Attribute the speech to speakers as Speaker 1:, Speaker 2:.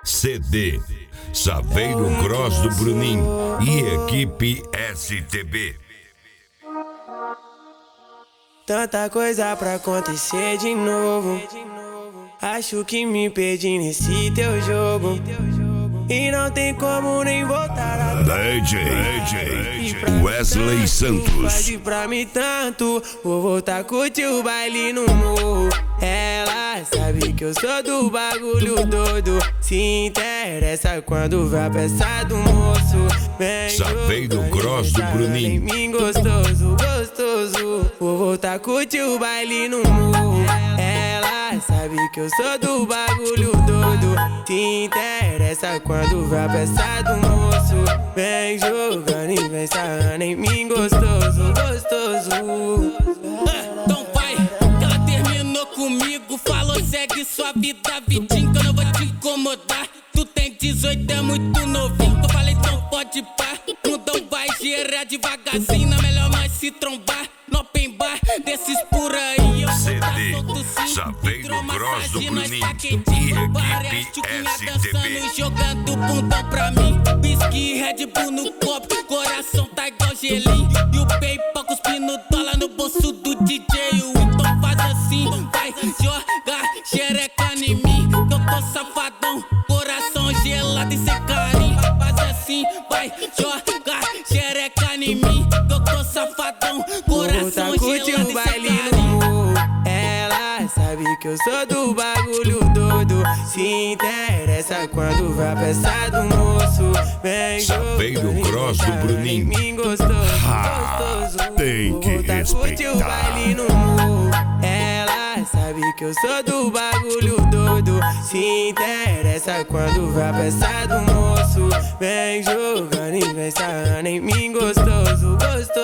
Speaker 1: CD Saveiro Cross do Bruninho e equipe STB.
Speaker 2: Tanta coisa pra acontecer de novo. Acho que me perdi nesse teu jogo e não tem como nem voltar atrás.
Speaker 1: DJ Wesley Santos.
Speaker 2: Faz pra mim tanto, vou voltar a curtir o baile no morro. Ela sabe que eu sou do bagulho doido, se interessa quando vai a peça do moço. Vem
Speaker 1: Saveiro Cross do Bruninho.
Speaker 2: mim gostoso, gostoso. Vou voltar a curtir o baile no morro. Ela sabe que eu sou do bagulho doido, se interessa quando vai a peça do moço. Vem jogando e vem sarrando em mim gostoso, gostoso.
Speaker 3: Então vai, que ela terminou comigo, falou segue sua vida, vidinho, que eu não vou te incomodar. Tu tem 18, é muito novinho, que eu falei então pode pá. Mundão vai girar devagarzinho, na melhor nós se trombar. No open bar, desses por aí eu
Speaker 1: CD
Speaker 3: solto sim.
Speaker 1: Saveiro Cross do
Speaker 3: Nós
Speaker 1: Bruninho
Speaker 3: tá
Speaker 1: e
Speaker 3: quentinho, várias
Speaker 1: equipe
Speaker 3: tchuquinha
Speaker 1: STB.
Speaker 3: dançando, jogando bundão pra mim. Whisky, Red Bull no copo, coração tá igual gelinho. E o PayPal cuspindo dólar no bolso do DJ. Então faz assim, vai jogar xereca em mim, que eu tô safadão, coração gelado e sem carinho. Faz assim, vai jogar xereca em mim, que eu tô safadão, coração gelado
Speaker 2: o
Speaker 3: e
Speaker 2: baile
Speaker 3: sem
Speaker 2: no
Speaker 3: carinho.
Speaker 2: morro. Ela sabe que eu sou do bagulho doido, se interessa quando vai a peça do moço. Vem
Speaker 1: Saveiro Cross do Bruninho.
Speaker 2: mim gostoso, gostoso.
Speaker 1: Tem que
Speaker 2: Vou voltar a curtir o
Speaker 1: respeitar.
Speaker 2: baile no morro. Ela sabe que eu sou do bagulho doido, se interessa quando vai a peça do moço. Vem jogando e vem sarrando em mim gostoso, gostoso.